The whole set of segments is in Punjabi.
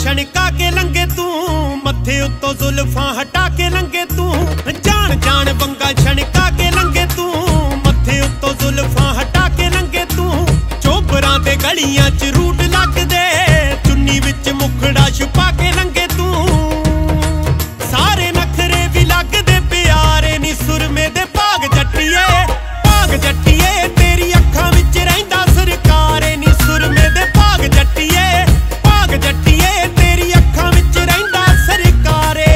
ਛਣਕਾ ਕੇ ਲੰਗੇ ਤੂੰ, ਮੱਥੇ ਉੱਤੋਂ ਜ਼ੁਲਫਾਂ ਹਟਾ ਕੇ ਲੰਗੇ ਤੂੰ। ਜਾਣ ਜਾਣ ਵੰਗਾ ਛਣਕਾ ਕੇ ਲੰਗੇ ਤੂੰ, ਮੱਥੇ ਉੱਤੋਂ ਜ਼ੁਲਫਾਂ ਹਟਾ ਕੇ ਲੰਗੇ ਤੂੰ। ਚੋਬਰਾਂ ਤੇ ਗਲੀਆਂ 'ਚ ਰੂਟ ਲੱਗਦੇ, ਚੁੰਨੀ ਵਿੱਚ ਮੁਖੜਾ ਛੁਪਾ ਕੇ ਲੰਗੇ ਤੂੰ। ਸਾਰੇ ਨਖਰੇ ਵੀ ਲੱਗਦੇ ਪਿਆਰੇ ਨੀ ਸੁਰਮੇ ਦੇ ਭਾਗ ਜੱਟੀਏ, ਭਾਗ ਜੱਟੀਏ ਤੇਰੀ ਅੱਖਾਂ ਵਿੱਚ ਰਹਿੰਦਾ ਸਰਕਾਰੇ ਨੀ ਸੁਰਮੇ ਦੇ ਭਾਗ ਜੱਟੀਏ, ਭਾਗ ਜੱਟੀਏ ਤੇਰੀ ਅੱਖਾਂ ਵਿੱਚ ਰਹਿੰਦਾ ਸਰਕਾਰੇ।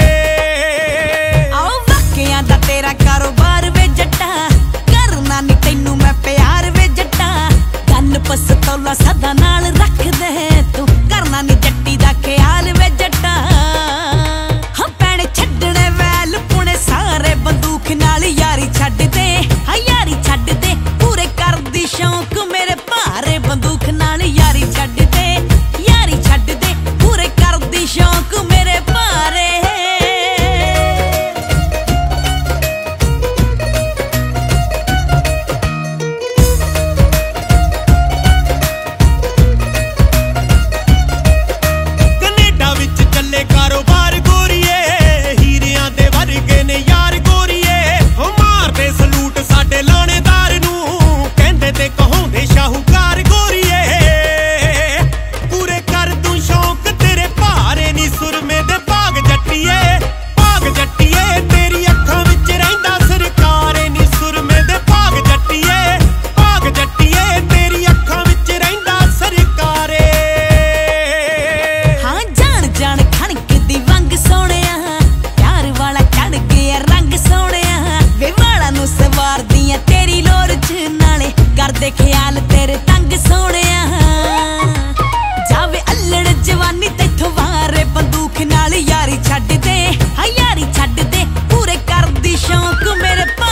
ਆਓ ਵਾਕਿਆਂ ਦਾ ਤੇਰਾ ਕਾਰੋਬਾਰ ਵੇ ਜੱਟਾ, ਕਰਨਾ ਨੀ ਤੈਨੂੰ ਮੈਂ ਪਿਆਰ ਵੇ ਜੱਟਾ। ਗੰਨ ਪਸਤੌਲਾ ਸਦਾ ਨਾਲ ਰੱਖਦੇ ਤੂੰ, ਕਰਨਾ ਨੀ ਜੱਟੀ ਦਾ ਖਿਆਲ ਵੇ ਜੱਟਾ। ਹਾਂ ਭੈਣੇ ਛੱਡਣੇ ਵੈਲ ਪੁਣੇ ਸਾਰੇ ਬੰਦੂਕ ਨਾਲ ਯਾਰੀ ਛੱਡ ਦੇ, ਹਾਂ ਯਾਰੀ ਛੱਡ ਦੇ ਪੂਰੇ ਕਰਦੀ ਸ਼ੌਂਕ ਮੇਰੇ ਭਾਰੇ ਬੰਦੂਕ ਨਾਲ ਯਾਰੀ ਛੱਡ ਦੇ, ਯਾਰੀ ਛੱਡ ਦੇ ਪੂਰੇ ਕਰਦੀ ਸ਼ੌਂਕ ਮੇਰੇ ਭਾਰੇ। ਕੈਨੇਡਾ ਵਿੱਚ ਚੱਲੇ ਕਾਰੋਬਾਰ ਗੋਰੀਏ, ਹੀਰਿਆਂ ਦੇ ਵਰਗੇ ਨੇ ਯਾਰ ਗੋਰੀਏ। ਹੋ ਮਾਰਦੇ ਸਲੂਟ ਸਾਡੇ ਲਾਣੇਦਾਰ ਨੂੰ, ਕਹਿੰਦੇ ਤੇ ਕਹਾਉਂਦੇ ਸ਼ਾਹੂਕਾਰ ਗੋਰੀਏ। ਪੂਰੇ ਕਰ ਦੂੰ ਸ਼ੌਂਕ ਤੇਰੇ ਭਾਰੇ ਨੀ ਸੁਰਮੇ ਦੇ ਭਾਗ ਜੱਟੀਏ, ਭਾਗ ਜੱਟੀਏ ਤੇਰੀ ਅੱਖਾਂ ਵਿੱਚ ਰਹਿੰਦਾ ਸਰਕਾਰੇ ਨੀ ਸੁਰਮੇ ਦੇ ਭਾਗ ਜੱਟੀਏ, ਭਾਗ ਜੱਟੀਏ ਤੇਰੀ ਅੱਖਾਂ ਵਿੱਚ ਰਹਿੰਦਾ ਸਰਕਾਰੇ। ਹਾਂ ਜਾਣ ਜਾਣ ਖਣਕਦੀ ਵੰਗ ਸੋਹਣਿਆ, ਪਿਆਰ ਵਾਲਾ ਚੜ ਗਿਆ ਰੰਗ ਸੋਹਣਿਆ। ਵੇ ਵਾਲਾਂ ਨੂੰ ਸਵਾਰਦੀਆਂ ਤੇਰੀ ਲੋਰ 'ਚ, ਨਾਲੇ ਕਰਦੇ ਖਿਆਲ ਤੇਰੇ ਤੰਗ ਸੋਹਣਿਆ। ਜਾਵੇ ਅੱਲੜ ਜਵਾਨੀ ਤੈਥੋਂ ਵਾਰੇ ਬੰਦੂਕ ਨਾਲ ਯਾਰੀ ਛੱਡ ਦੇ, ਹਾਂ ਯਾਰੀ ਛੱਡ ਦੇ ਪੂਰੇ ਕਰਦੀ ਸ਼ੌਂਕ ਮੇਰੇ